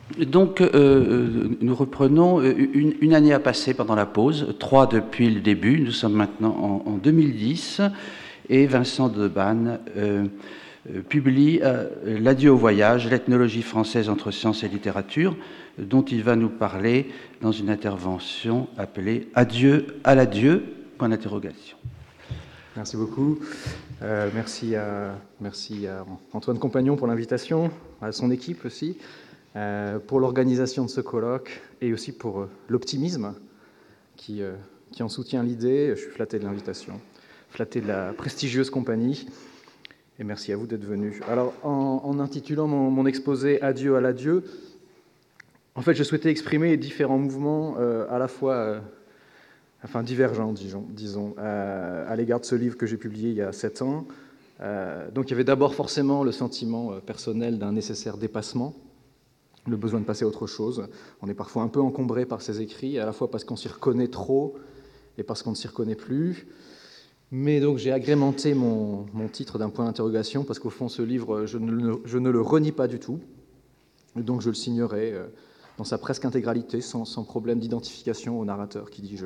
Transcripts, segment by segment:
Donc, nous reprenons. Une année a passé pendant la pause, 3 depuis le début. Nous sommes maintenant en 2010 et Vincent Debanne publie L'adieu au voyage, l'ethnologie française entre science et littérature, dont il va nous parler dans une intervention appelée Adieu à l'adieu, point d'interrogation. Merci beaucoup. Merci à Antoine Compagnon pour l'invitation, à son équipe aussi, pour l'organisation de ce colloque et aussi pour l'optimisme qui en soutient l'idée. Je suis flatté de l'invitation, flatté de la prestigieuse compagnie, et merci à vous d'être venus. Alors, en intitulant mon exposé « Adieu à l'adieu », en fait, je souhaitais exprimer différents mouvements à la fois divergents, disons, à l'égard de ce livre que j'ai publié il y a 7 ans. Donc il y avait d'abord forcément le sentiment personnel d'un nécessaire dépassement, le besoin de passer à autre chose. On est parfois un peu encombré par ces écrits, à la fois parce qu'on s'y reconnaît trop et parce qu'on ne s'y reconnaît plus. Mais donc j'ai agrémenté mon titre d'un point d'interrogation, parce qu'au fond ce livre, je ne le renie pas du tout, et donc je le signerai dans sa presque intégralité, sans problème d'identification au narrateur qui dit « je ».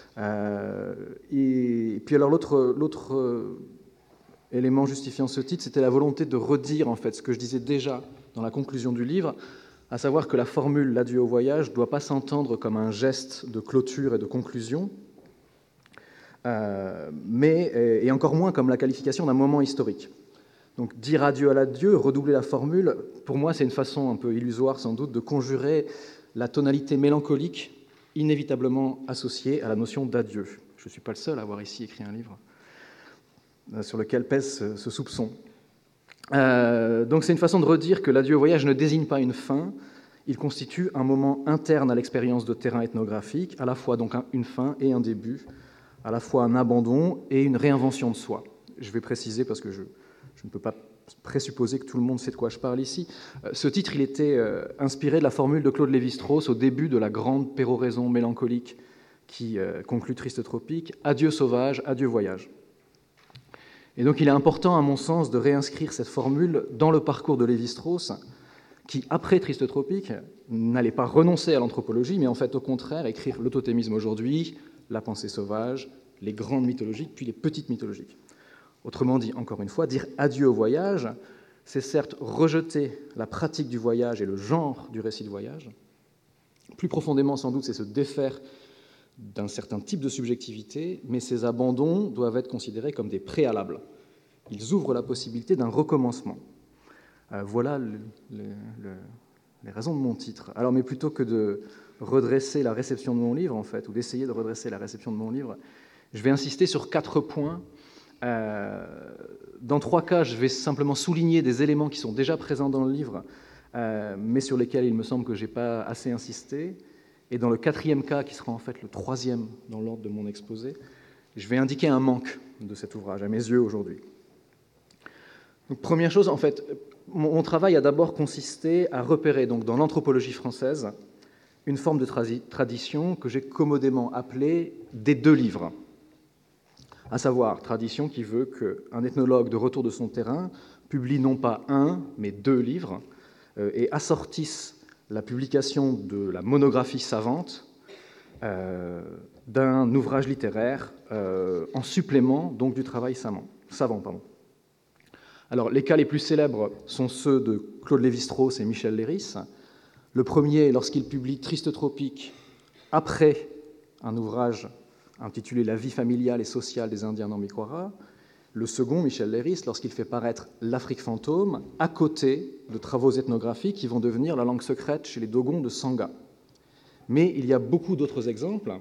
Et puis alors l'autre élément justifiant ce titre, c'était la volonté de redire en fait ce que je disais déjà dans la conclusion du livre, à savoir que la formule « l'adieu au voyage » ne doit pas s'entendre comme un geste de clôture et de conclusion, et encore moins comme la qualification d'un moment historique. Donc dire adieu à l'adieu, redoubler la formule, pour moi c'est une façon un peu illusoire sans doute de conjurer la tonalité mélancolique inévitablement associée à la notion d'adieu. Je ne suis pas le seul à avoir ici écrit un livre sur lequel pèse ce soupçon. Donc c'est une façon de redire que l'adieu au voyage ne désigne pas une fin, il constitue un moment interne à l'expérience de terrain ethnographique, à la fois donc une fin et un début, à la fois un abandon et une réinvention de soi. Je vais préciser parce que je ne peux pas présupposer que tout le monde sait de quoi je parle ici. Ce titre, il était inspiré de la formule de Claude Lévi-Strauss au début de la grande péroraison mélancolique qui conclut Triste Tropique, « Adieu sauvage, adieu voyage ». Et donc il est important, à mon sens, de réinscrire cette formule dans le parcours de Lévi-Strauss, qui, après Triste Tropique, n'allait pas renoncer à l'anthropologie, mais en fait, au contraire, écrire l'autotémisme aujourd'hui, la pensée sauvage, les grandes mythologiques, puis les petites mythologiques. Autrement dit, encore une fois, dire adieu au voyage, c'est certes rejeter la pratique du voyage et le genre du récit de voyage. Plus profondément, sans doute, c'est se défaire d'un certain type de subjectivité, mais ces abandons doivent être considérés comme des préalables. Ils ouvrent la possibilité d'un recommencement. Voilà les raisons de mon titre. Alors, mais plutôt que de redresser la réception de mon livre, en fait, ou d'essayer de redresser la réception de mon livre, je vais insister sur 4 points. Dans 3 cas, je vais simplement souligner des éléments qui sont déjà présents dans le livre, mais sur lesquels il me semble que je n'ai pas assez insisté. Et dans le 4e cas, qui sera en fait le 3e dans l'ordre de mon exposé, je vais indiquer un manque de cet ouvrage, à mes yeux, aujourd'hui. Donc, première chose, en fait, mon travail a d'abord consisté à repérer, donc, dans l'anthropologie française, une forme de tradition que j'ai commodément appelée des 2 livres, à savoir tradition qui veut qu'un ethnologue de retour de son terrain publie non pas 1, mais 2 livres, et assortisse la publication de la monographie savante d'un ouvrage littéraire en supplément donc du travail savant. Alors, les cas les plus célèbres sont ceux de Claude Lévi-Strauss et Michel Leiris. Le premier, lorsqu'il publie Triste Tropique après un ouvrage intitulé « La vie familiale et sociale des Indiens Nambikuara ». Le second, Michel Leiris, lorsqu'il fait paraître L'Afrique fantôme, à côté de travaux ethnographiques qui vont devenir la langue secrète chez les Dogons de Sangha. Mais il y a beaucoup d'autres exemples.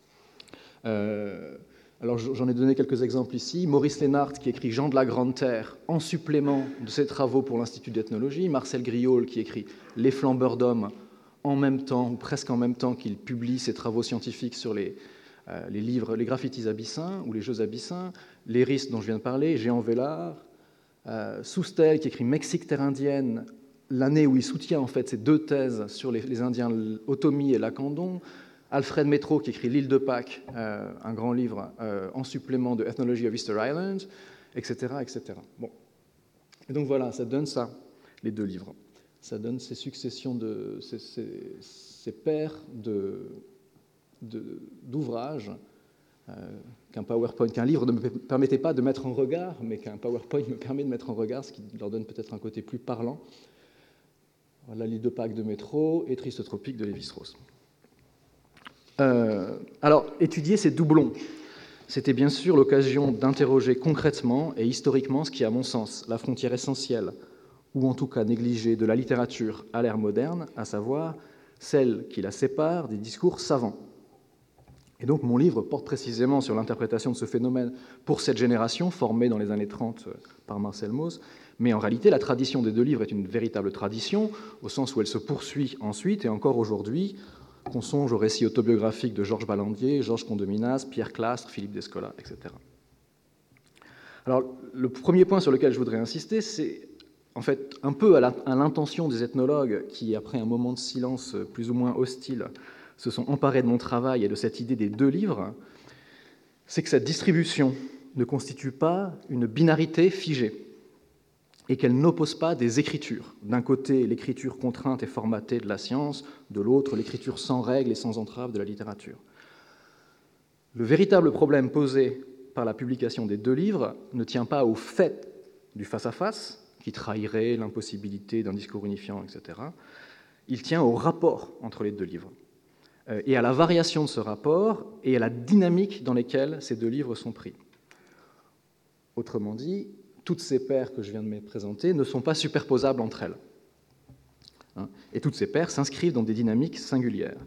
Alors j'en ai donné quelques exemples ici. Maurice Lénart, qui écrit Jean de la Grande Terre, en supplément de ses travaux pour l'Institut d'ethnologie. Marcel Griaule, qui écrit Les flambeurs d'hommes, en même temps, ou presque en même temps qu'il publie ses travaux scientifiques sur les livres, les graffitis abyssins ou les jeux abyssins, Leiris dont je viens de parler, Jean Vellard, Soustel qui écrit Mexique terre indienne, l'année où il soutient en fait ces 2 thèses sur les Indiens Otomi et Lacandon, Alfred Métro qui écrit L'île de Pâques, un grand livre en supplément de Ethnology of Easter Island, etc. etc. Bon. Et donc voilà, ça donne ça, les 2 livres. ça donne ces successions ces paires d'ouvrages qu'un livre ne me permettait pas de mettre en regard, mais qu'un PowerPoint me permet de mettre en regard, ce qui leur donne peut-être un côté plus parlant. Voilà l'île de Pâques de Métro et Triste Tropique de Lévi-Strauss. Alors, étudier ces doublons, c'était bien sûr l'occasion d'interroger concrètement et historiquement ce qui est, à mon sens, la frontière essentielle, ou en tout cas négligée, de la littérature à l'ère moderne, à savoir celle qui la sépare des discours savants. Et donc mon livre porte précisément sur l'interprétation de ce phénomène pour cette génération, formée dans les années 30 par Marcel Mauss, mais en réalité la tradition des deux livres est une véritable tradition, au sens où elle se poursuit ensuite et encore aujourd'hui, qu'on songe au récit autobiographique de Georges Ballandier, Georges Condominas, Pierre Clastres, Philippe Descola, etc. Alors le premier point sur lequel je voudrais insister, c'est en fait un peu à l'intention des ethnologues qui, après un moment de silence plus ou moins hostile, se sont emparés de mon travail et de cette idée des deux livres, c'est que cette distribution ne constitue pas une binarité figée et qu'elle n'oppose pas des écritures. D'un côté, l'écriture contrainte et formatée de la science, de l'autre, l'écriture sans règles et sans entrave de la littérature. Le véritable problème posé par la publication des deux livres ne tient pas au fait du face-à-face, qui trahirait l'impossibilité d'un discours unifiant, etc. Il tient au rapport entre les deux livres, et à la variation de ce rapport, et à la dynamique dans lesquelles ces deux livres sont pris. Autrement dit, toutes ces paires que je viens de me présenter ne sont pas superposables entre elles. Et toutes ces paires s'inscrivent dans des dynamiques singulières.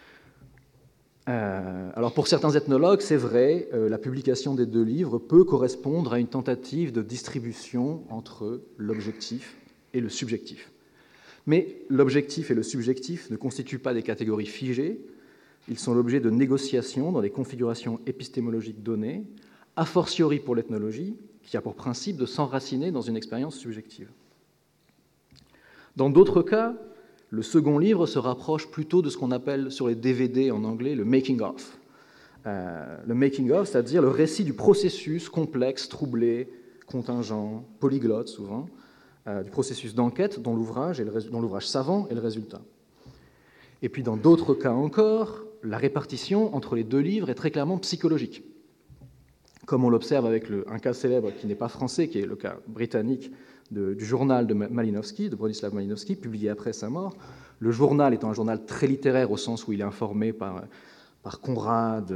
Alors pour certains ethnologues, c'est vrai, la publication des deux livres peut correspondre à une tentative de distribution entre l'objectif et le subjectif. Mais l'objectif et le subjectif ne constituent pas des catégories figées, ils sont l'objet de négociations dans des configurations épistémologiques données, a fortiori pour l'ethnologie, qui a pour principe de s'enraciner dans une expérience subjective. Dans d'autres cas, le second livre se rapproche plutôt de ce qu'on appelle sur les DVD en anglais le making-of. Le making-of, c'est-à-dire le récit du processus complexe, troublé, contingent, polyglotte souvent, du processus d'enquête dont l'ouvrage savant est le résultat. Et puis dans d'autres cas encore, la répartition entre les deux livres est très clairement psychologique. Comme on l'observe avec un cas célèbre qui n'est pas français, qui est le cas britannique du journal de Malinowski, de Bronislaw Malinowski, publié après sa mort. Le journal étant un journal très littéraire au sens où il est informé par Conrad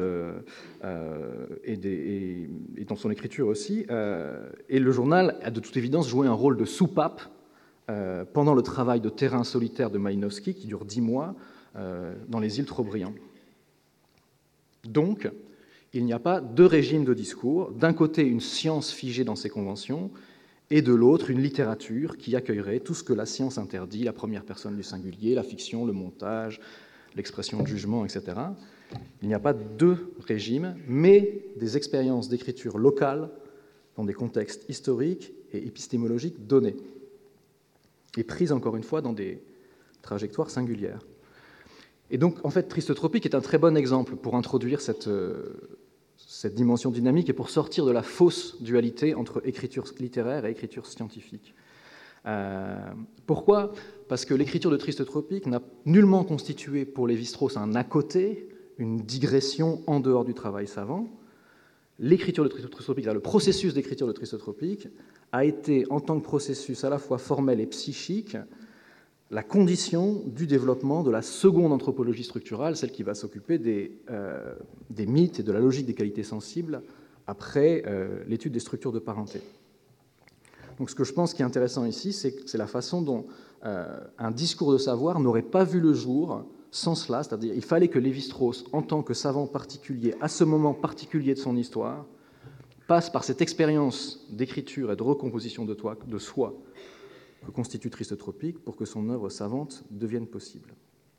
et dans son écriture aussi. Et le journal a de toute évidence joué un rôle de soupape pendant le travail de terrain solitaire de Malinowski, qui dure 10 mois, dans les îles Trobriand. Donc, il n'y a pas deux régimes de discours. D'un côté, une science figée dans ses conventions, et de l'autre, une littérature qui accueillerait tout ce que la science interdit, la première personne du singulier, la fiction, le montage, l'expression de jugement, etc. Il n'y a pas deux régimes, mais des expériences d'écriture locale dans des contextes historiques et épistémologiques donnés, et prises encore une fois dans des trajectoires singulières. Et donc, en fait, Triste Tropique est un très bon exemple pour introduire cette dimension dynamique et pour sortir de la fausse dualité entre écriture littéraire et écriture scientifique. Pourquoi ? Parce que l'écriture de Triste Tropique n'a nullement constitué pour Lévi-Strauss un à côté, une digression en dehors du travail savant. L'écriture de Triste Tropique, le processus d'écriture de Triste Tropique, a été, en tant que processus à la fois formel et psychique, la condition du développement de la seconde anthropologie structurale, celle qui va s'occuper des mythes et de la logique des qualités sensibles après l'étude des structures de parenté. Donc ce que je pense qui est intéressant ici, c'est la façon dont un discours de savoir n'aurait pas vu le jour sans cela, c'est-à-dire il fallait que Lévi-Strauss, en tant que savant particulier, à ce moment particulier de son histoire, passe par cette expérience d'écriture et de recomposition de soi que constitue Triste Tropique pour que son œuvre savante devienne possible.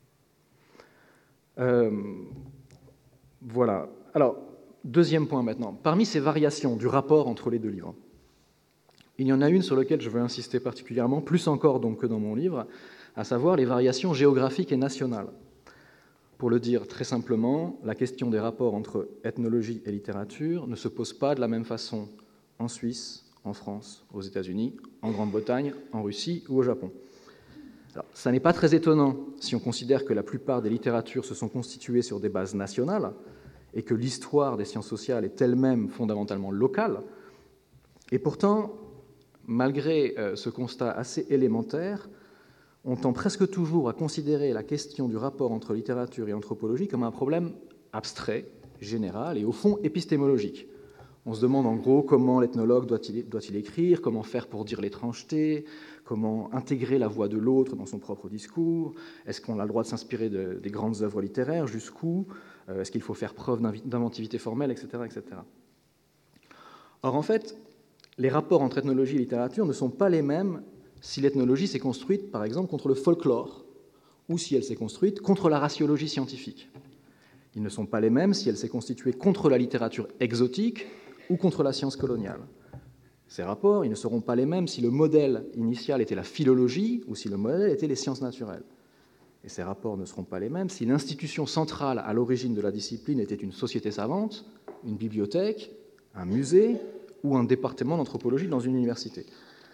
Voilà. Alors, deuxième point maintenant. Parmi ces variations du rapport entre les deux livres, il y en a une sur laquelle je veux insister particulièrement, plus encore donc que dans mon livre, à savoir les variations géographiques et nationales. Pour le dire très simplement, la question des rapports entre ethnologie et littérature ne se pose pas de la même façon en Suisse, en France, aux États-Unis, en Grande-Bretagne, en Russie ou au Japon. Alors, ça n'est pas très étonnant si on considère que la plupart des littératures se sont constituées sur des bases nationales et que l'histoire des sciences sociales est elle-même fondamentalement locale. Et pourtant, malgré ce constat assez élémentaire, on tend presque toujours à considérer la question du rapport entre littérature et anthropologie comme un problème abstrait, général et au fond épistémologique. On se demande en gros comment l'ethnologue doit-il écrire, comment faire pour dire l'étrangeté, comment intégrer la voix de l'autre dans son propre discours, est-ce qu'on a le droit de s'inspirer des grandes œuvres littéraires, jusqu'où, est-ce qu'il faut faire preuve d'inventivité formelle, etc., etc. Or, en fait, les rapports entre ethnologie et littérature ne sont pas les mêmes si l'ethnologie s'est construite, par exemple, contre le folklore, ou si elle s'est construite contre la raciologie scientifique. Ils ne sont pas les mêmes si elle s'est constituée contre la littérature exotique ou contre la science coloniale. Ces rapports, ils ne seront pas les mêmes si le modèle initial était la philologie ou si le modèle était les sciences naturelles. Et ces rapports ne seront pas les mêmes si l'institution centrale à l'origine de la discipline était une société savante, une bibliothèque, un musée ou un département d'anthropologie dans une université.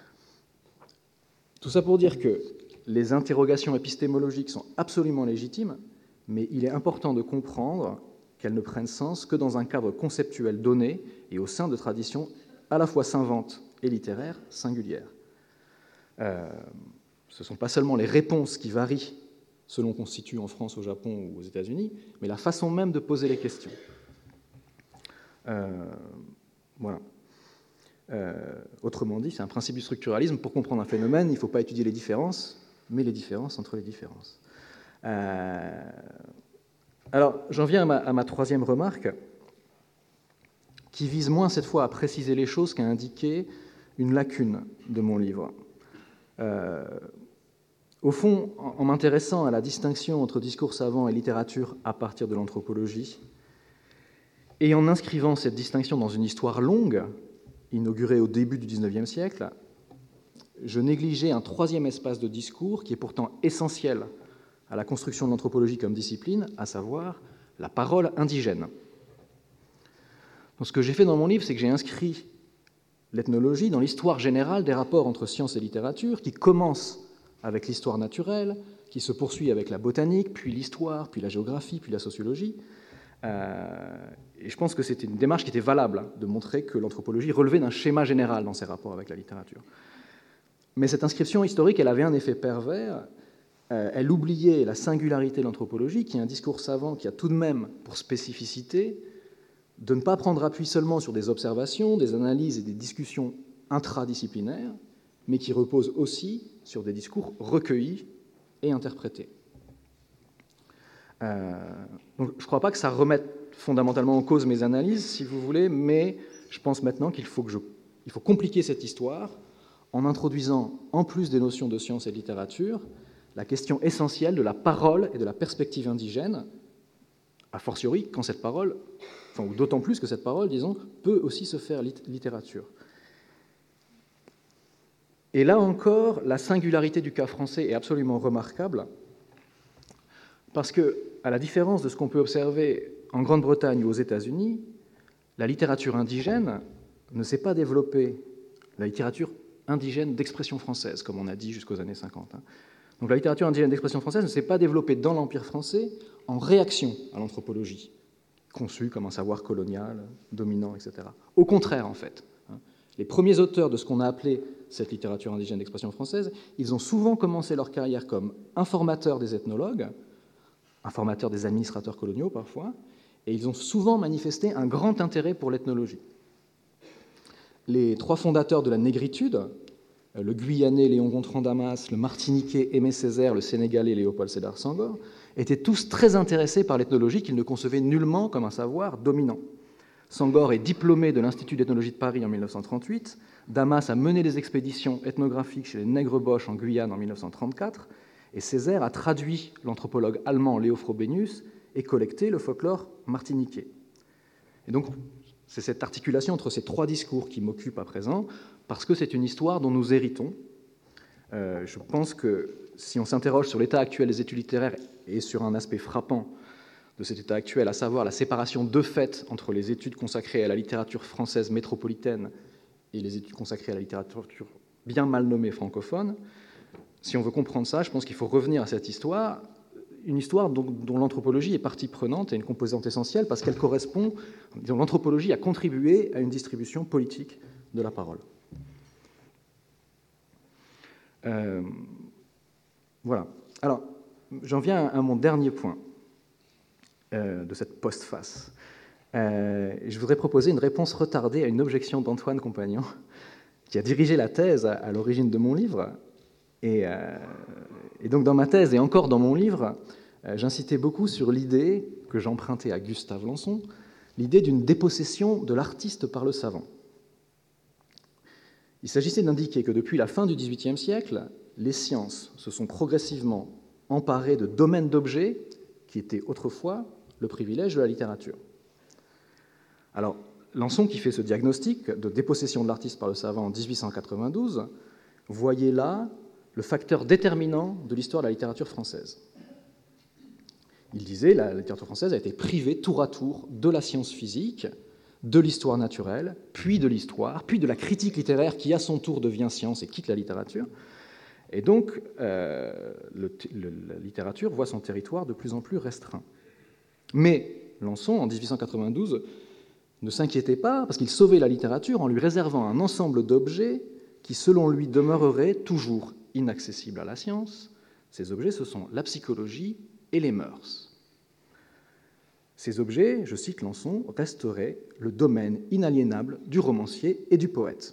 Tout ça pour dire que les interrogations épistémologiques sont absolument légitimes, mais il est important de comprendre qu'elles ne prennent sens que dans un cadre conceptuel donné et au sein de traditions à la fois savantes et littéraires singulières. Ce ne sont pas seulement les réponses qui varient selon qu'on se situe en France, au Japon ou aux États-Unis, mais la façon même de poser les questions. Voilà. Autrement dit, c'est un principe du structuralisme. Pour comprendre un phénomène, il ne faut pas étudier les différences, mais les différences entre les différences. Alors, j'en viens à ma troisième remarque, qui vise moins cette fois à préciser les choses qu'à indiquer une lacune de mon livre. Au fond, en m'intéressant à la distinction entre discours savant et littérature à partir de l'anthropologie, et en inscrivant cette distinction dans une histoire longue, inaugurée au début du XIXe siècle, je négligeais un troisième espace de discours qui est pourtant essentiel à la construction de l'anthropologie comme discipline, à savoir la parole indigène. Donc, ce que j'ai fait dans mon livre, c'est que j'ai inscrit l'ethnologie dans l'histoire générale des rapports entre science et littérature, qui commence avec l'histoire naturelle, qui se poursuit avec la botanique, puis l'histoire, puis la géographie, puis la sociologie. Et je pense que c'était une démarche qui était valable, de montrer que l'anthropologie relevait d'un schéma général dans ses rapports avec la littérature. Mais cette inscription historique, elle avait un effet pervers. Elle oubliait la singularité de l'anthropologie, qui est un discours savant qui a tout de même pour spécificité de ne pas prendre appui seulement sur des observations, des analyses et des discussions intradisciplinaires, mais qui repose aussi sur des discours recueillis et interprétés. Donc, je ne crois pas que ça remette fondamentalement en cause mes analyses, si vous voulez, mais je pense maintenant qu'il faut compliquer cette histoire en introduisant, en plus des notions de science et de littérature, la question essentielle de la parole et de la perspective indigène, a fortiori quand cette parole, ou d'autant plus que cette parole, disons, peut aussi se faire littérature. Et là encore, la singularité du cas français est absolument remarquable, parce que, à la différence de ce qu'on peut observer en Grande-Bretagne ou aux États-Unis, la littérature indigène ne s'est pas développée, la littérature indigène d'expression française, comme on a dit jusqu'aux années 50. Donc la littérature indigène d'expression française ne s'est pas développée dans l'Empire français en réaction à l'anthropologie, conçue comme un savoir colonial, dominant, etc. Au contraire, en fait. Les premiers auteurs de ce qu'on a appelé cette littérature indigène d'expression française, ils ont souvent commencé leur carrière comme informateurs des ethnologues, informateurs des administrateurs coloniaux parfois, et ils ont souvent manifesté un grand intérêt pour l'ethnologie. Les trois fondateurs de la négritude, le Guyanais Léon Gontran Damas, le Martiniquais Aimé Césaire, le Sénégalais Léopold Sédar Senghor, étaient tous très intéressés par l'ethnologie qu'ils ne concevaient nullement comme un savoir dominant. Senghor est diplômé de l'Institut d'ethnologie de Paris en 1938, Damas a mené des expéditions ethnographiques chez les Nègres-Boches en Guyane en 1934, et Césaire a traduit l'anthropologue allemand Léo Frobenius et collecté le folklore martiniquais. Et donc, c'est cette articulation entre ces trois discours qui m'occupe à présent, parce que c'est une histoire dont nous héritons. Je pense que si on s'interroge sur l'état actuel des études littéraires et sur un aspect frappant de cet état actuel, à savoir la séparation de fait entre les études consacrées à la littérature française métropolitaine et les études consacrées à la littérature bien mal nommée francophone, Si on veut comprendre ça, je pense qu'il faut revenir à cette histoire, une histoire dont l'anthropologie est partie prenante et une composante essentielle parce qu'elle correspond, dont l'anthropologie a contribué à une distribution politique de la parole. Voilà. Alors, j'en viens à mon dernier point de cette postface. Je voudrais proposer une réponse retardée à une objection d'Antoine Compagnon, qui a dirigé la thèse à l'origine de mon livre. Et donc dans ma thèse, et encore dans mon livre, j'insistais beaucoup sur l'idée que j'empruntais à Gustave Lançon, l'idée d'une dépossession de l'artiste par le savant. Il s'agissait d'indiquer que depuis la fin du XVIIIe siècle, les sciences se sont progressivement emparées de domaines d'objets qui étaient autrefois le privilège de la littérature. Alors, Lançon, qui fait ce diagnostic de dépossession de l'artiste par le savant en 1892, voyait là le facteur déterminant de l'histoire de la littérature française. Il disait la littérature française a été privée tour à tour de la science physique, de l'histoire naturelle, puis de l'histoire, puis de la critique littéraire qui, à son tour, devient science et quitte la littérature. Et donc, la littérature voit son territoire de plus en plus restreint. Mais Lançon, en 1892, ne s'inquiétait pas parce qu'il sauvait la littérature en lui réservant un ensemble d'objets qui, selon lui, demeureraient toujours inaccessibles à la science. Ces objets, ce sont la psychologie et les mœurs. Ces objets, je cite Lançon, resteraient le domaine inaliénable du romancier et du poète.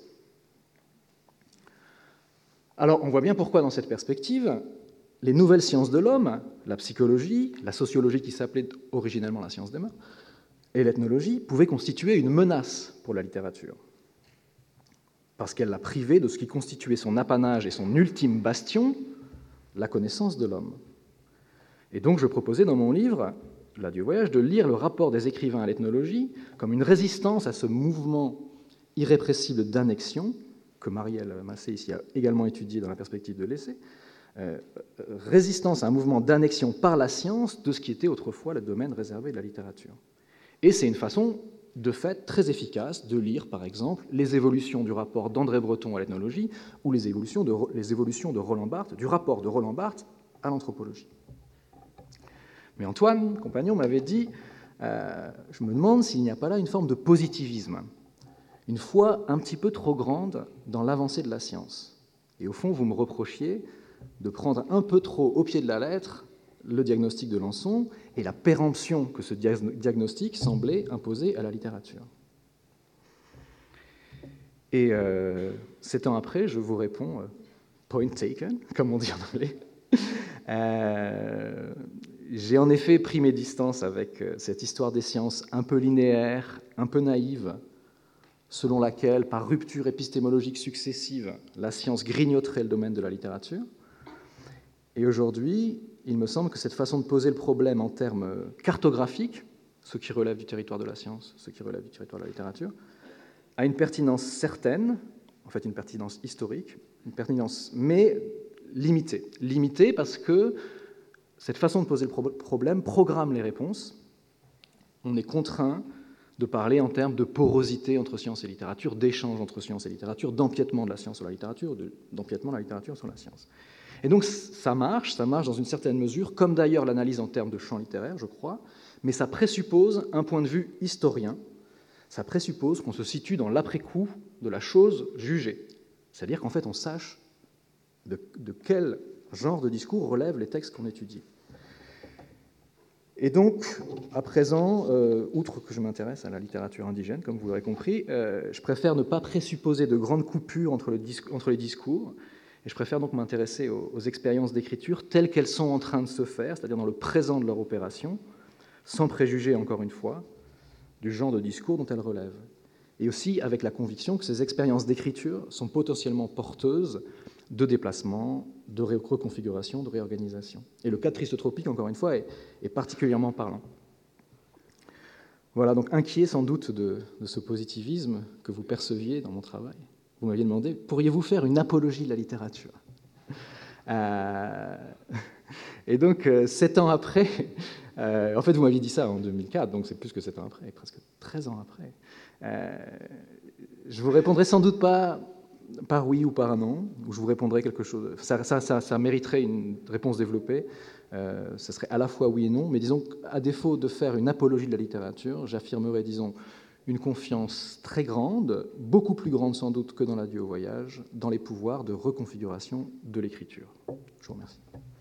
Alors, on voit bien pourquoi, dans cette perspective, les nouvelles sciences de l'homme, la psychologie, la sociologie qui s'appelait originellement la science des mœurs, et l'ethnologie, pouvaient constituer une menace pour la littérature, parce qu'elle l'a privée de ce qui constituait son apanage et son ultime bastion, la connaissance de l'homme. Et donc, je proposais dans mon livre, L'adieu voyage, de lire le rapport des écrivains à l'ethnologie comme une résistance à ce mouvement irrépressible d'annexion, que Marielle Massé ici a également étudié dans la perspective de l'essai, résistance à un mouvement d'annexion par la science de ce qui était autrefois le domaine réservé de la littérature. Et c'est une façon, de fait, très efficace de lire, par exemple, les évolutions du rapport d'André Breton à l'ethnologie ou les évolutions de Roland Barthes, du rapport de Roland Barthes à l'anthropologie. Mais Antoine Compagnon m'avait dit je me demande s'il n'y a pas là une forme de positivisme, une foi un petit peu trop grande dans l'avancée de la science. Et au fond, vous me reprochiez de prendre un peu trop au pied de la lettre le diagnostic de Lançon et la péremption que ce diagnostic semblait imposer à la littérature. Et 7 ans après, je vous réponds point taken, comme on dit en anglais. J'ai en effet pris mes distances avec cette histoire des sciences un peu linéaire, un peu naïve, selon laquelle, par rupture épistémologique successive, la science grignoterait le domaine de la littérature. Et aujourd'hui, il me semble que cette façon de poser le problème en termes cartographiques, ce qui relève du territoire de la science, ce qui relève du territoire de la littérature, a une pertinence certaine, en fait une pertinence historique, une pertinence mais limitée. Limitée parce que cette façon de poser le problème programme les réponses. On est contraint de parler en termes de porosité entre science et littérature, d'échange entre science et littérature, d'empiètement de la science sur la littérature, d'empiètement de la littérature sur la science. Et donc ça marche dans une certaine mesure, comme d'ailleurs l'analyse en termes de champ littéraire, je crois, mais ça présuppose un point de vue historien, ça présuppose qu'on se situe dans l'après-coup de la chose jugée, c'est-à-dire qu'en fait on sache de quel genre de discours relèvent les textes qu'on étudie. Et donc, à présent, outre que je m'intéresse à la littérature indigène, comme vous l'aurez compris, je préfère ne pas présupposer de grandes coupures entre les discours, et je préfère donc m'intéresser aux expériences d'écriture telles qu'elles sont en train de se faire, c'est-à-dire dans le présent de leur opération, sans préjuger, encore une fois, du genre de discours dont elles relèvent. Et aussi avec la conviction que ces expériences d'écriture sont potentiellement porteuses de déplacement, de reconfiguration, de réorganisation. Et le cas de Tristotropique, encore une fois, est particulièrement parlant. Voilà, donc inquiet sans doute de ce positivisme que vous perceviez dans mon travail. Vous m'aviez demandé, pourriez-vous faire une apologie de la littérature ? Et donc, 7 ans après, en fait, vous m'aviez dit ça en 2004, donc c'est plus que 7 ans après, presque 13 ans après. Je vous répondrai sans doute pas par oui ou par un non, où je vous répondrai quelque chose. Ça mériterait une réponse développée. Ce serait à la fois oui et non, mais disons qu'à défaut de faire une apologie de la littérature, j'affirmerais, disons, une confiance très grande, beaucoup plus grande sans doute que dans l'adieu au voyage, dans les pouvoirs de reconfiguration de l'écriture. Je vous remercie.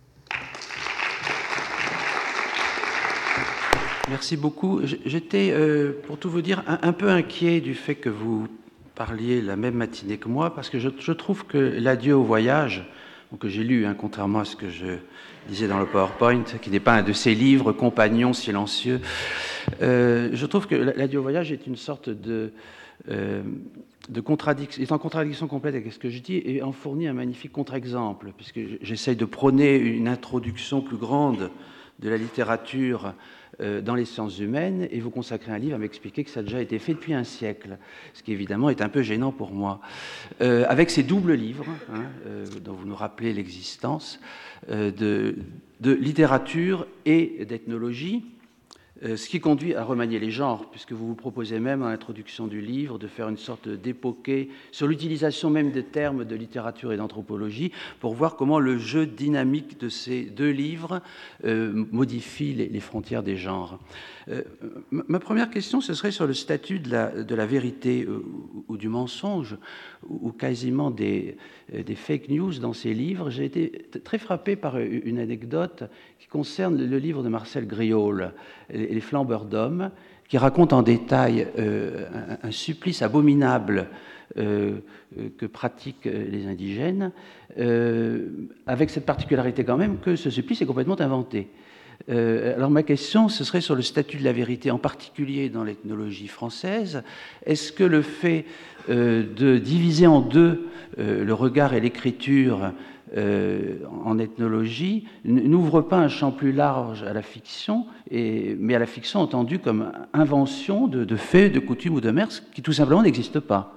Merci beaucoup. J'étais, pour tout vous dire, un peu inquiet du fait que vous parliez la même matinée que moi, parce que je trouve que l'adieu au voyage, que j'ai lu, contrairement à ce que je disais dans le PowerPoint, qui n'est pas un de ces livres compagnons silencieux, je trouve que l'adieu au voyage est une sorte de contradiction, est en contradiction complète avec ce que je dis et en fournit un magnifique contre-exemple, puisque j'essaye de prôner une introduction plus grande de la littérature dans les sciences humaines, et vous consacrez un livre à m'expliquer que ça a déjà été fait depuis un siècle, ce qui évidemment est un peu gênant pour moi. Avec ces doubles livres, dont vous nous rappelez l'existence, de littérature et d'ethnologie, ce qui conduit à remanier les genres, puisque vous vous proposez même, en introduction du livre, de faire une sorte d'époquée sur l'utilisation même des termes de littérature et d'anthropologie, pour voir comment le jeu dynamique de ces deux livres modifie les frontières des genres. Ma première question, ce serait sur le statut de la vérité ou du mensonge, ou quasiment des fake news dans ces livres. J'ai été très frappé par une anecdote qui concerne le livre de Marcel Griaule, Les flambeurs d'hommes, qui raconte en détail un supplice abominable que pratiquent les indigènes, avec cette particularité quand même que ce supplice est complètement inventé. Alors ma question, ce serait sur le statut de la vérité, en particulier dans l'ethnologie française. Est-ce que le fait de diviser en deux le regard et l'écriture en ethnologie n'ouvre pas un champ plus large à la fiction, mais à la fiction entendue comme invention de faits, de coutumes ou de mœurs qui tout simplement n'existent pas?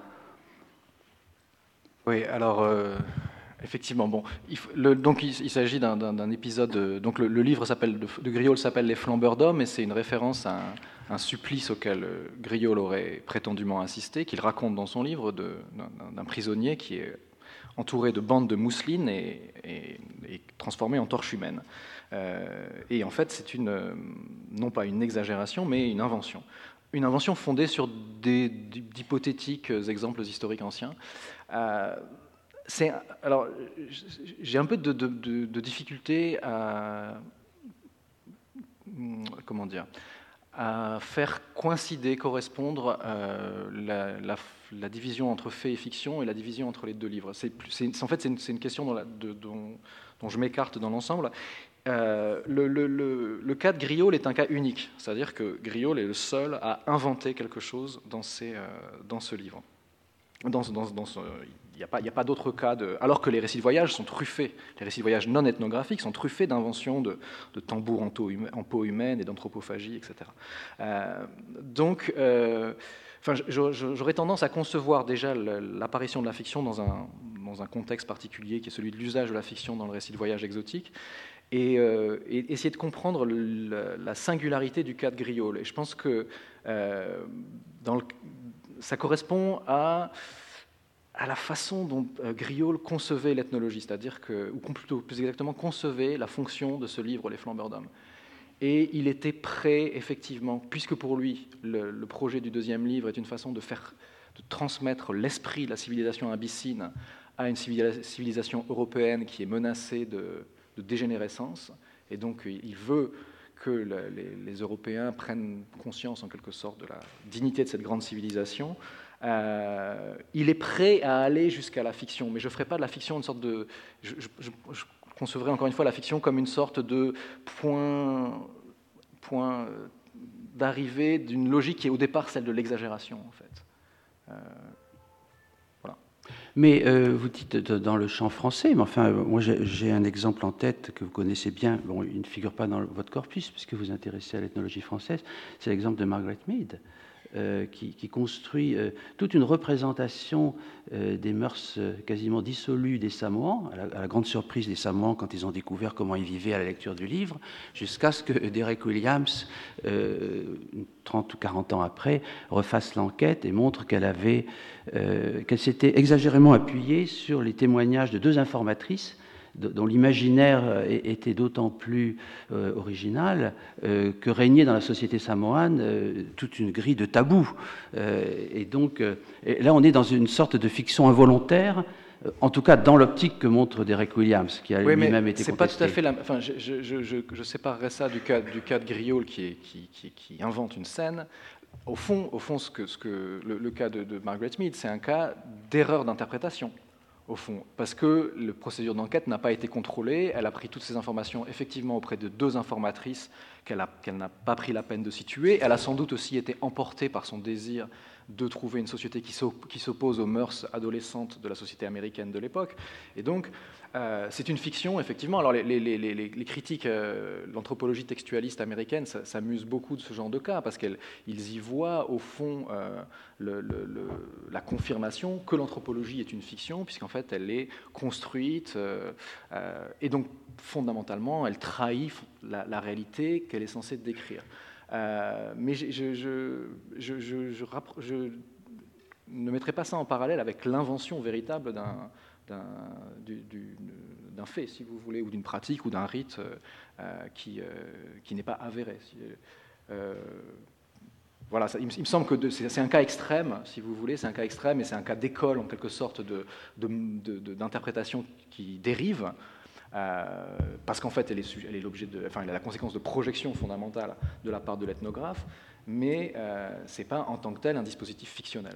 Oui, alors effectivement, bon, donc il s'agit d'un épisode. Donc le livre de Griaule s'appelle Les flambeurs d'hommes, et c'est une référence à un supplice auquel Griaule aurait prétendument assisté, qu'il raconte dans son livre, d'un prisonnier qui est entouré de bandes de mousseline et transformé en torche humaine. Et en fait, c'est non pas une exagération, mais une invention. Une invention fondée sur d'hypothétiques exemples historiques anciens. Alors, j'ai un peu de difficulté à faire coïncider, correspondre la division entre fait et fiction et la division entre les deux livres. En fait, c'est une question dont je m'écarte dans l'ensemble. Le cas de Griaule est un cas unique, c'est-à-dire que Griaule est le seul à inventer quelque chose dans ce livre. Il n'y a pas d'autre cas, alors que les récits de voyage sont truffés, les récits de voyage non ethnographiques sont truffés d'inventions de tambours en peau humaine et d'anthropophagie, etc. J'aurais tendance à concevoir déjà l'apparition de la fiction dans un contexte particulier qui est celui de l'usage de la fiction dans le récit de voyage exotique, et essayer de comprendre la singularité du cas de Griaule. Et je pense que ça correspond à la façon dont Griaule concevait l'ethnologie, c'est-à-dire ou plutôt plus exactement concevait la fonction de ce livre, Les flambeurs d'hommes. Et il était prêt, effectivement, puisque pour lui, le projet du deuxième livre est une façon de transmettre l'esprit de la civilisation abyssine à une civilisation européenne qui est menacée de dégénérescence. Et donc, il veut que les Européens prennent conscience, en quelque sorte, de la dignité de cette grande civilisation. Il est prêt à aller jusqu'à la fiction, mais je ne ferai pas de la fiction une sorte de... Je concevrai encore une fois la fiction comme une sorte de point d'arrivée d'une logique qui est au départ celle de l'exagération, en fait. Voilà. Mais vous dites dans le champ français, mais enfin, moi j'ai un exemple en tête que vous connaissez bien, bon, il ne figure pas dans votre corpus puisque vous vous intéressez à l'ethnologie française, c'est l'exemple de Margaret Mead. qui construit toute une représentation des mœurs quasiment dissolues des Samoans, à la grande surprise des Samoans quand ils ont découvert comment ils vivaient à la lecture du livre, jusqu'à ce que Derek Williams, 30 ou 40 ans après, refasse l'enquête et montre qu'elle s'était exagérément appuyée sur les témoignages de 2 informatrices dont l'imaginaire était d'autant plus original que régnait dans la société samoane toute une grille de tabous. Et donc, là, on est dans une sorte de fiction involontaire, en tout cas dans l'optique que montre Derek Williams, qui a lui-même été contesté. C'est pas tout à fait enfin, je séparerais ça du cas de Griaule qui invente une scène. Au fond, le cas de Margaret Mead, c'est un cas d'erreur d'interprétation. Au fond, parce que la procédure d'enquête n'a pas été contrôlée, elle a pris toutes ces informations effectivement auprès de 2 informatrices qu'elle n'a pas pris la peine de situer, elle a sans doute aussi été emportée par son désir de trouver une société qui s'oppose aux mœurs adolescentes de la société américaine de l'époque, et donc c'est une fiction, effectivement. Alors les critiques, l'anthropologie textualiste américaine s'amuse beaucoup de ce genre de cas, parce qu'ils y voient au fond la confirmation que l'anthropologie est une fiction, puisqu'en fait elle est construite, et donc fondamentalement elle trahit la réalité qu'elle est censée décrire. Mais je ne mettrai pas ça en parallèle avec l'invention véritable d'un fait, si vous voulez, ou d'une pratique, ou d'un rite qui n'est pas avéré. Voilà, il me semble que c'est un cas extrême, si vous voulez, c'est un cas extrême, et c'est un cas d'école, en quelque sorte, d'interprétation qui dérive, parce qu'en fait, elle est l'objet elle a la conséquence de projection fondamentale de la part de l'ethnographe, mais ce n'est pas en tant que tel un dispositif fictionnel.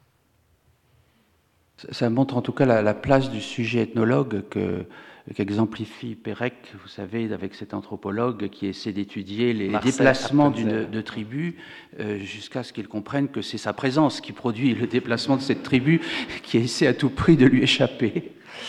Ça montre en tout cas la place du sujet ethnologue qu'exemplifie Pérec, vous savez, avec cet anthropologue qui essaie d'étudier les déplacements de tribus jusqu'à ce qu'il comprenne que c'est sa présence qui produit le déplacement de cette tribu qui essaie à tout prix de lui échapper.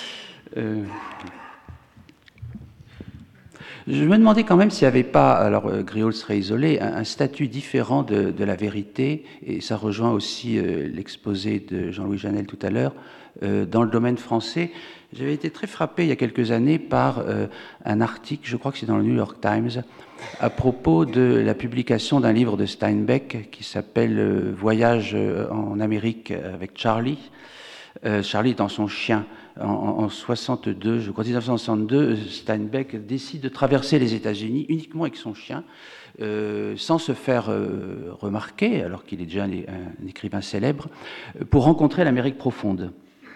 Je me demandais quand même s'il n'y avait pas, alors Griaule serait isolé, un statut différent de la vérité, et ça rejoint aussi l'exposé de Jean-Louis Janel tout à l'heure, dans le domaine français. J'avais été très frappé il y a quelques années par un article, je crois que c'est dans le New York Times, à propos de la publication d'un livre de Steinbeck qui s'appelle Voyage en Amérique avec Charlie. Charlie étant son chien. En 62, je crois 1962, Steinbeck décide de traverser les États-Unis uniquement avec son chien, sans se faire remarquer, alors qu'il est déjà un écrivain célèbre, pour rencontrer l'Amérique profonde.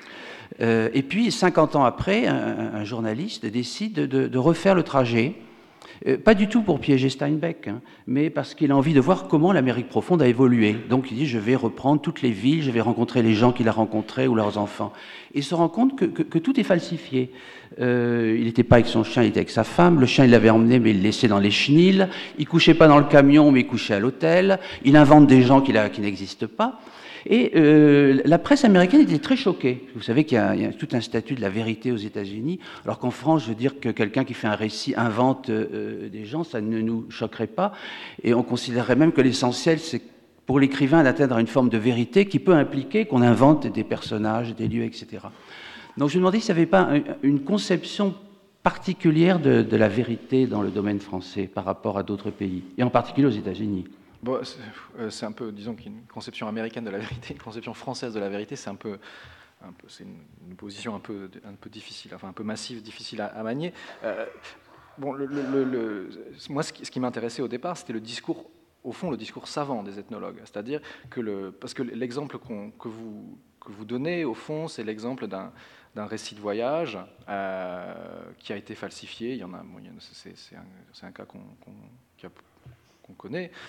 Et puis, 50 ans après, un journaliste décide de refaire le trajet, pas du tout pour piéger Steinbeck, mais parce qu'il a envie de voir comment l'Amérique profonde a évolué. Donc il dit, je vais reprendre toutes les villes, je vais rencontrer les gens qu'il a rencontrés ou leurs enfants. Et il se rend compte que tout est falsifié. Il n'était pas avec son chien, il était avec sa femme. Le chien, il l'avait emmené, mais il le laissait dans les chenils. Il couchait pas dans le camion, mais il couchait à l'hôtel. Il invente des gens qui n'existent pas. Et la presse américaine était très choquée. Vous savez qu'il y a tout un statut de la vérité aux États-Unis, alors qu'en France, je veux dire que quelqu'un qui fait un récit invente des gens, ça ne nous choquerait pas. Et on considérerait même que l'essentiel, c'est pour l'écrivain d'atteindre une forme de vérité qui peut impliquer qu'on invente des personnages, des lieux, etc. Donc je me demandais s'il n'y avait pas une conception particulière de la vérité dans le domaine français par rapport à d'autres pays, et en particulier aux États-Unis. Bon, c'est un peu, disons qu'il y a une conception américaine de la vérité, une conception française de la vérité, c'est c'est une position un peu difficile, enfin un peu massive, difficile à manier. Bon, moi, ce qui m'intéressait au départ, c'était le discours, au fond, le discours savant des ethnologues, c'est-à-dire parce que l'exemple que vous donnez, au fond, c'est l'exemple d'un récit de voyage qui a été falsifié. Il y en a, c'est un cas qu'on connaît.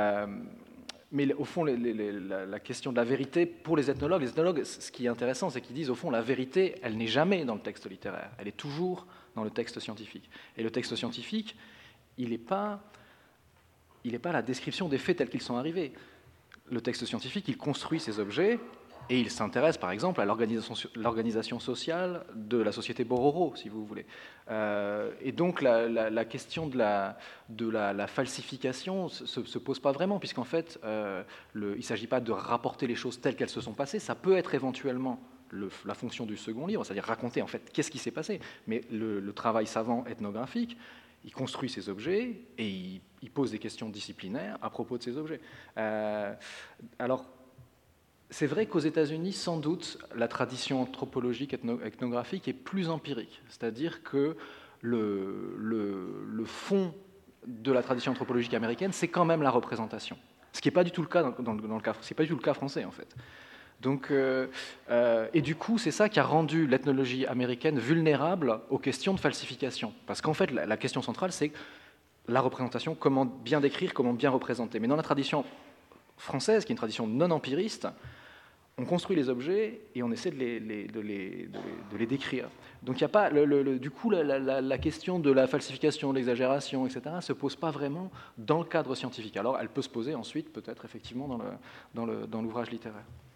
Mais au fond, la question de la vérité, pour les ethnologues, ce qui est intéressant, c'est qu'ils disent, au fond, la vérité, elle n'est jamais dans le texte littéraire, elle est toujours dans le texte scientifique. Et le texte scientifique, il n'est pas la description des faits tels qu'ils sont arrivés. Le texte scientifique, il construit ces objets Et il s'intéresse, par exemple, à l'organisation sociale de la société Bororo, si vous voulez. Et donc, la question de la falsification ne se pose pas vraiment, puisqu'en fait, il ne s'agit pas de rapporter les choses telles qu'elles se sont passées. Ça peut être éventuellement la fonction du second livre, c'est-à-dire raconter, en fait, qu'est-ce qui s'est passé. Mais le travail savant ethnographique, il construit ces objets et il pose des questions disciplinaires à propos de ces objets. Alors, c'est vrai qu'aux États-Unis, sans doute, la tradition anthropologique ethnographique est plus empirique, c'est-à-dire que le fond de la tradition anthropologique américaine, c'est quand même la représentation, ce qui n'est pas du tout le cas dans le cas, c'est pas du tout le cas français en fait. Donc, et du coup, c'est ça qui a rendu l'ethnologie américaine vulnérable aux questions de falsification, parce qu'en fait, la question centrale, c'est la représentation, comment bien décrire, comment bien représenter. Mais dans la tradition française, qui est une tradition non empiriste, on construit les objets et on essaie de les décrire. Donc il n'y a pas, du coup, la question de la falsification, de l'exagération, etc., ne se pose pas vraiment dans le cadre scientifique. Alors elle peut se poser ensuite, peut-être, effectivement, dans l'ouvrage littéraire.